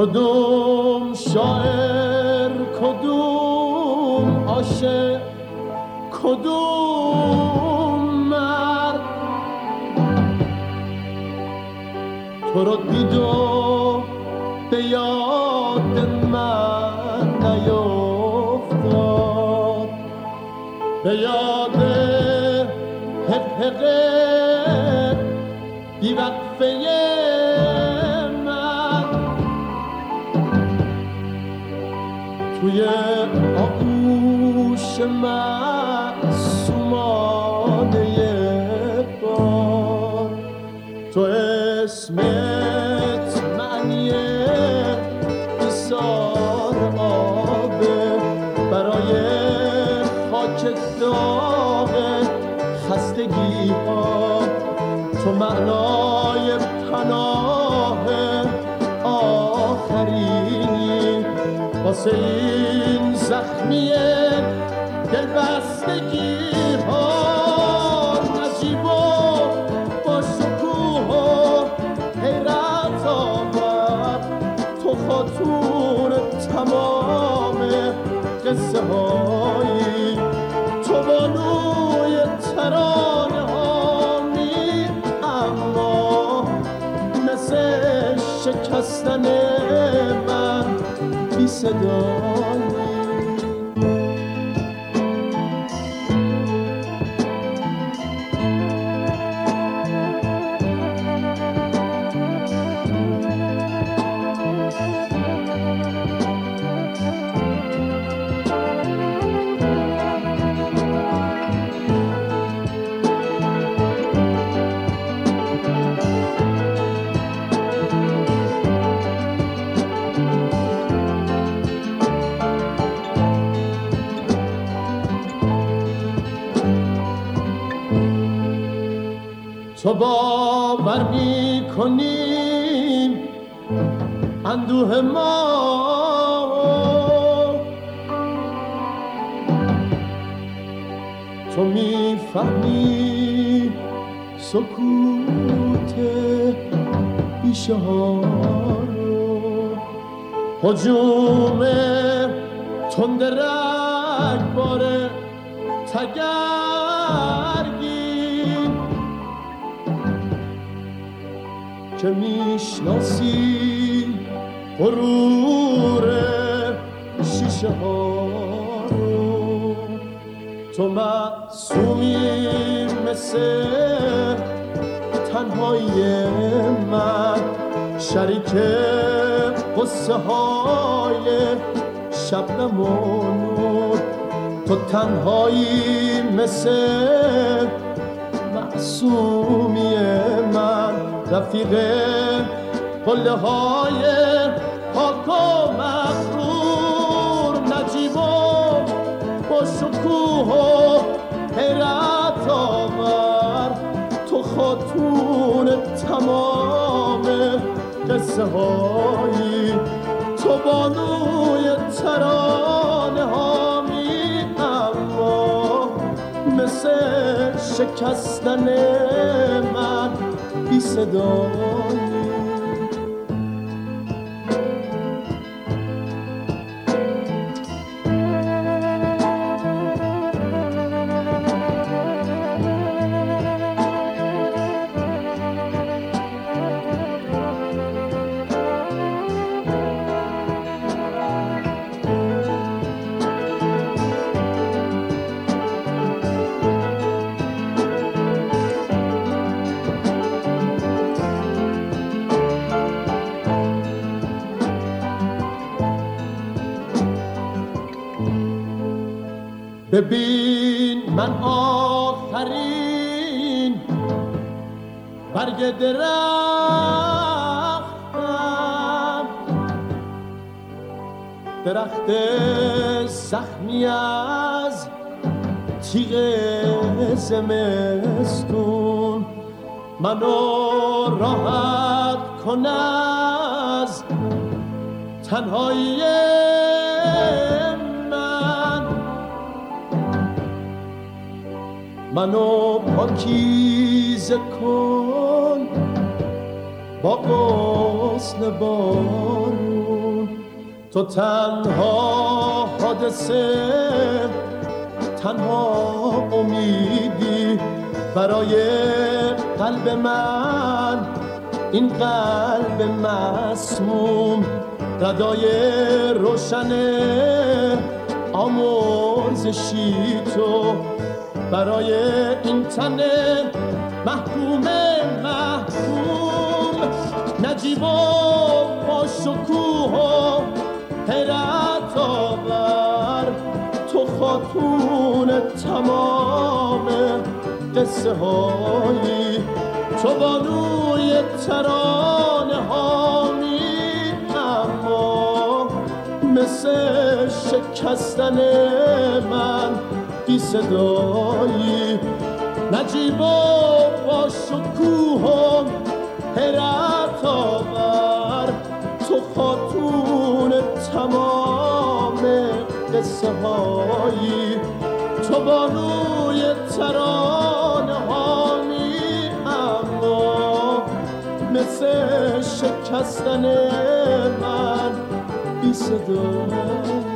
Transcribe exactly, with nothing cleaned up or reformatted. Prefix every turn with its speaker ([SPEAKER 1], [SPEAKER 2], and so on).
[SPEAKER 1] کدوم شاعر کدوم عاشق کدوم مرد تو رو دید و به یاد من نیفتاد، به یاد حقحقه بیوقفه من توی آغوش معصومانه بار. تو اسمت معنی ایثار آبه برای خاک داغ خستگی ها، تو معنای پناه آخرینی واسه این زخمی دلبستگی ها. نجیب و با شکوه و حیرت آمد، تو خاتون تمام قصه هایی، تو بانوی ترانه هامی، اما مثل شکستن من بی صدایی. تو باور می کنیم اندوه ما تو می فهمی سکوت بیشه ها رو، هجوم تند رگبار تگرگین که میشناسی غرور شیشه ها رو. تو معصومی مثل تنهایی من، شریک قصه های شبنم و نور. تو تنهایی مثل معصومی من، رفیق قله های پاک و مغرور. نجیب و با شکوه و حیرت آور، تو خاتون تمام قصه هایی، تو بانوی ترانه هامی، اما مثل شکستن من بی صدایی. ببین من آخرین برگ درختم، درخت زخمی از تیغ زمستون. منو راحت کن از تنهایی من، منو پاکیزه کن با غصن بارون. تو تنها حادثه، تنها امیدی برای قلب من، این قلب مسموم. ردای روشن آمرزشی تو برای این تن محکوم محکوم. نجیب و با شکوه و حیرت آور، تو خاتون تمام قصه هایی، تو بانوی ترانه هایی، اما مثل شکستن من بی صدایی. نجیب و با شکوه و حیرت آور، تو خاتون تمام قصه هایی، تو بانوی ترانه هایی، اما مثل شکستن من بی صدا.